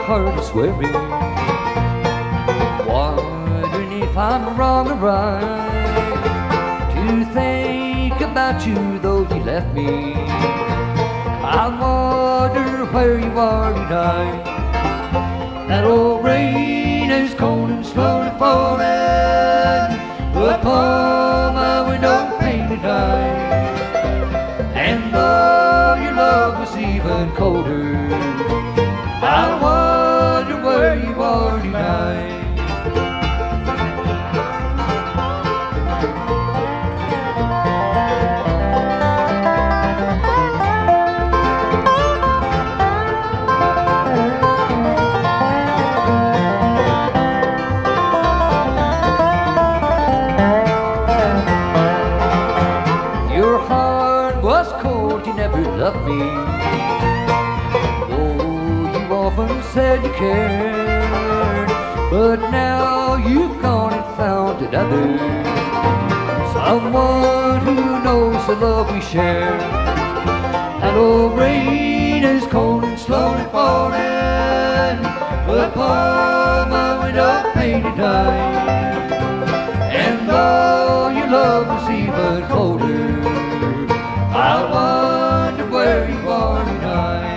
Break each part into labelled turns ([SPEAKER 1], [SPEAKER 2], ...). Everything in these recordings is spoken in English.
[SPEAKER 1] heart is swearing, wondering if I'm wrong or right to think about you though you left me. I wonder where you are tonight. That old rain is cold and slowly falling upon my window pane tonight. And though your love was even colder, I wonder where you are tonight. Your heart was cold, you never loved me, though you often said you cared. But now you've gone and found another, someone who knows the love we share. That old rain is cold and slowly falling upon my window pane tonight. And though your love was even colder, I wonder where you are tonight.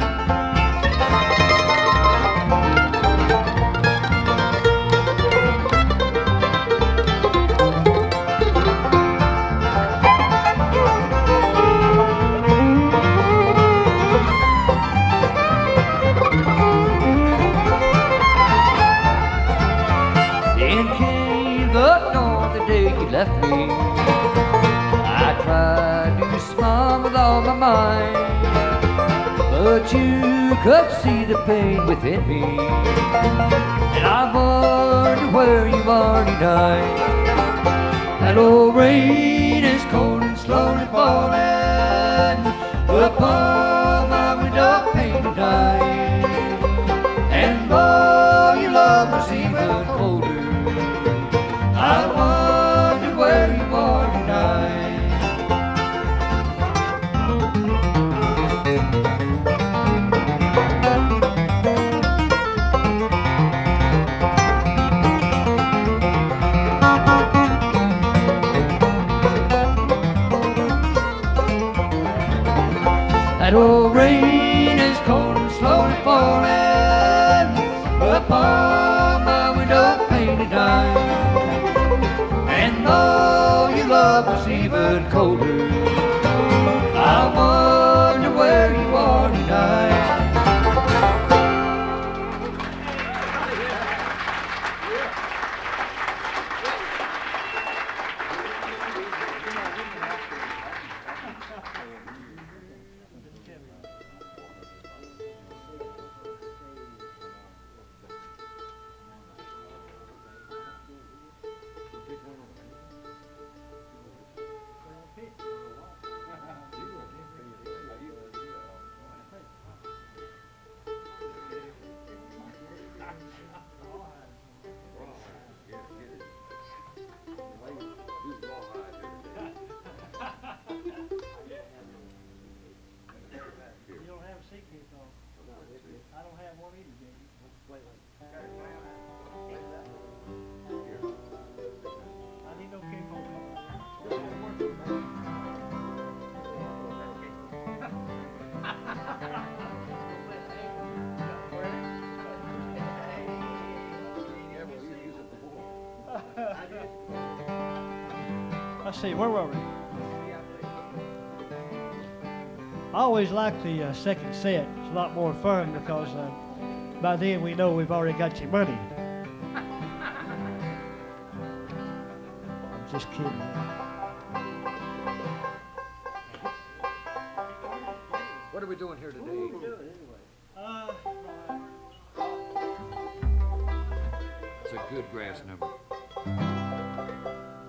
[SPEAKER 1] Then came the dawn, the day you left me. I tried to smile with all my might, but you could see the pain within me. And I wonder where you are tonight. That old rain is cold and slowly falling upon my window pane tonight. And though your love was even colder, I wonder where you are tonight. That old rain is cold and slowly falling upon my window pane tonight. And though your love was even colder, I wonder where you are tonight.
[SPEAKER 2] You don't have a seat on. I don't have one either, Jamie. I need no cape on. Let's see, where were we? I always like the second set. It's a lot more fun because by then we know we've already got your money. I'm just kidding.
[SPEAKER 1] What are we doing here today? It's a good grass number.